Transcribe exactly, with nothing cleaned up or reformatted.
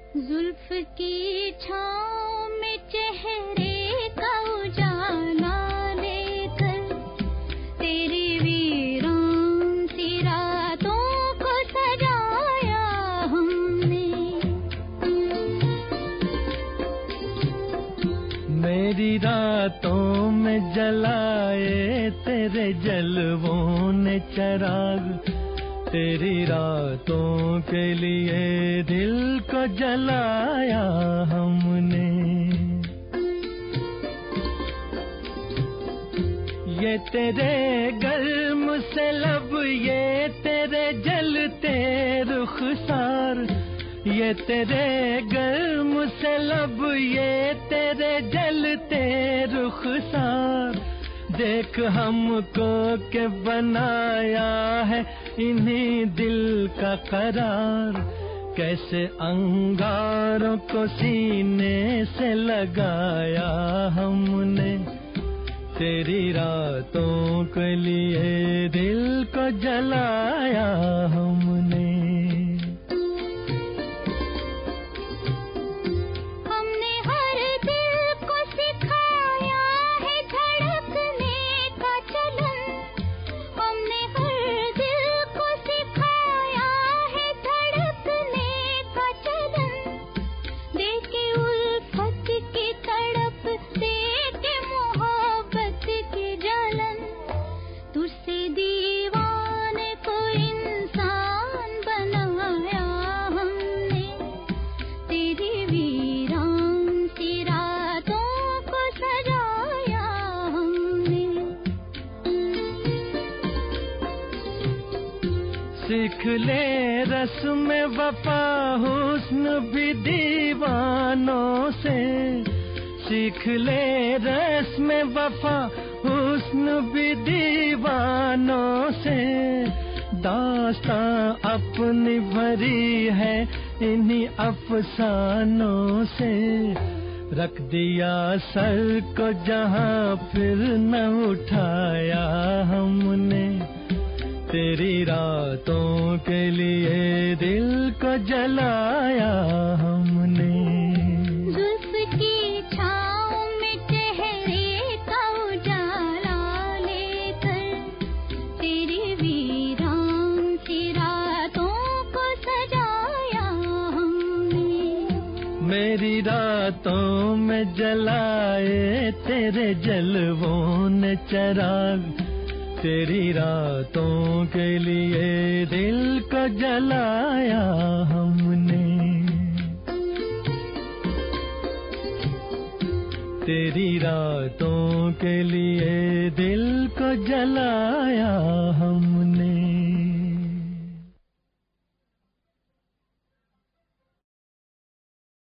जुल्फ की छाँव में चेहरे का उजाला लेकर तेरी वीरान सी रातों को सजाया हमने। मेरी रातों में जलाए तेरे जलवों ने चिराग, तेरी रातों के लिए दिल को जलाया हमने। ये तेरे गर्म से लब, ये तेरे जलते रुखसार, ये तेरे गर्म से लब, ये तेरे जलते रुखसार, देख हमको के बनाया है इन्हीं दिल का करार। कैसे अंगारों को सीने से लगाया हमने, तेरी रातों के लिए दिल को जलाया हमने। सीख ले रस्म वफा हुस्न भी दीवानों से, सीख ले रस्म वफा हुस्न भी दीवानों से। दास्तां अपनी भरी है इन्हीं अफसानों से, रख दिया सर को जहां फिर न उठाया हमने, तेरी रातों के लिए दिल को जलाया हमने। जुल्फ की छाँव में चेहरे का उजाला लेकर तेरी वीरान सी रातों को सजाया हमने। मेरी रातों में जलाए तेरे जलवों ने चिराग, तेरी रातों के लिए दिल को जलाया हमने। तेरी रातों के लिए दिल को जलाया